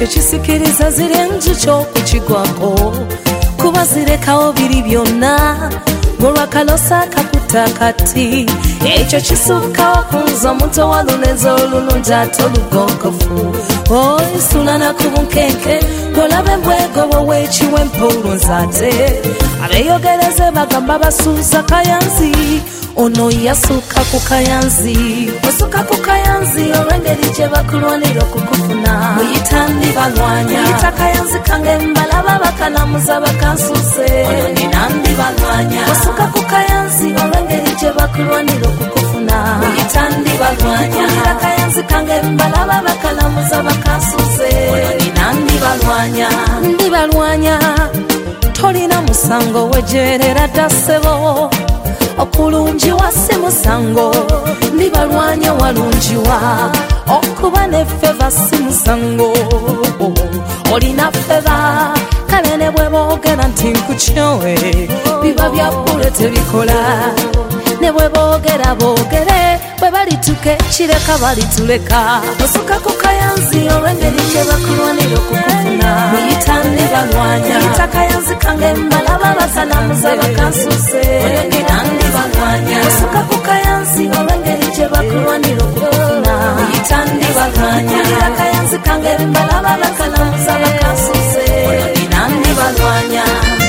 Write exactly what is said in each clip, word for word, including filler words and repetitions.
ekyo kisikiriza zirenju ky'okukigwako kuba zirekawo biri byonna ng'olwakalosa kakuta kati ekyo kisukkawo kunza omuto wa luneza olulungi ate olugonkofu oisulana ku bunkenke ng'olaba embwegobo w'ekiwempe olunza ate abeeyogereze bagamba basuuza kayanzi ono yasuka ku kayanzi osuka ku kayanzi olw'engeri gye bakulwanira okukufuna muyitandi balwanya muyita kayanzi kange mbalaba bakalamuza bakansuuse ono ninandi balwanya osuka ku kayanzi olw'engeri gye bakulwanira okukufuna muyitandi balwanya muyita kayanzi kange mbalaba bakalamuza bakansuuse ono ninandi balwanya ndi balwanya tolina musango wejerera ddasebo okulungiwa si musango ndi balwanya walungiwa okuba ne feva si musango olina feva kale ne bwe boogera nti nkukyowe biba bya bbule tebikola ne bwe boogera boogere bwe balituka ekireka balituleka osuka ku kayanzi olw'engeri gye bakulwanira okukufuna muyita ndi balwanya muyita kayanzi kange mbalaba basalamuza bakansuuse ndi balwanya osuka ku kayanzi olw'engeri gye bakulwanira okukufuna muyita ndi balwanya muyita kayanzi kange mbalaba basalamuza bakansuuse ndi balwanya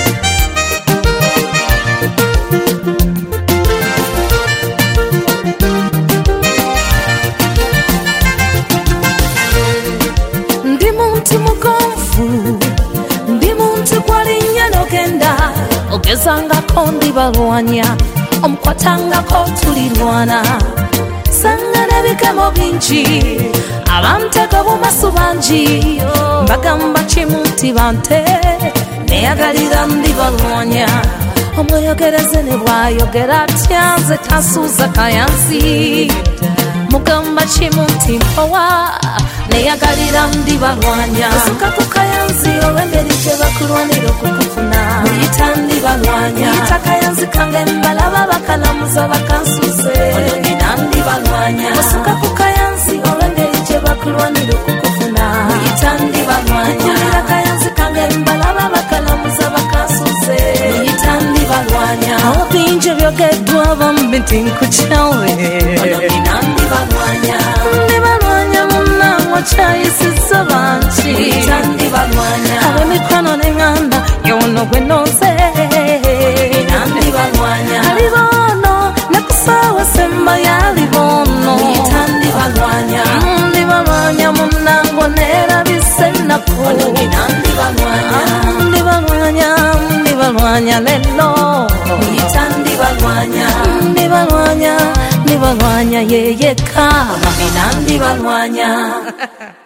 ndi muntu mugonvu ndi muntu gwalinnya nogenda ogezangako ndi balwanya omukwatangako tulirwana sanga n'ebigemo bingi abantego bumasu bangi mbagamba kimu nti bante neyagalira ndi balwanya omweyogereze ne bwayogera atya nze tasuuza kayanzi mugamba kimu nti mpowa neyagalira ndi balwanya osuka ku kayanzi olw'engeri gye bakulwanira okukufuna muyita ndi balwanya muyita kayanzi kange mbalaba bakalamuza bakansuuse ono nina ndi balwanya osuka ku kayanzi olw'engeri gye bakulwanira okukufuna muyita ndi balwanya muyita kayanzi kange mbalaba bakalamuza bakansuuse muyita ndi balwanya awo bingi byogeddwa bambi nti nkukyawe ono nina ndi balwanya ndi balwanya munango kyayisiza banki muyita ndi balwanya ab'emikwano n'eŋŋanda yono gwe noze nina ndi balwanya ali bono nakusaawa semba yali bono muyita ndi balwanya ndi balwanya munango neerabise ennaku ono nina ndi balwanya ndi balwanya ndi balwanya lelo muyita ndi balwanya ndi balwanya ndi balwanya yeyeka nina ndi balwanya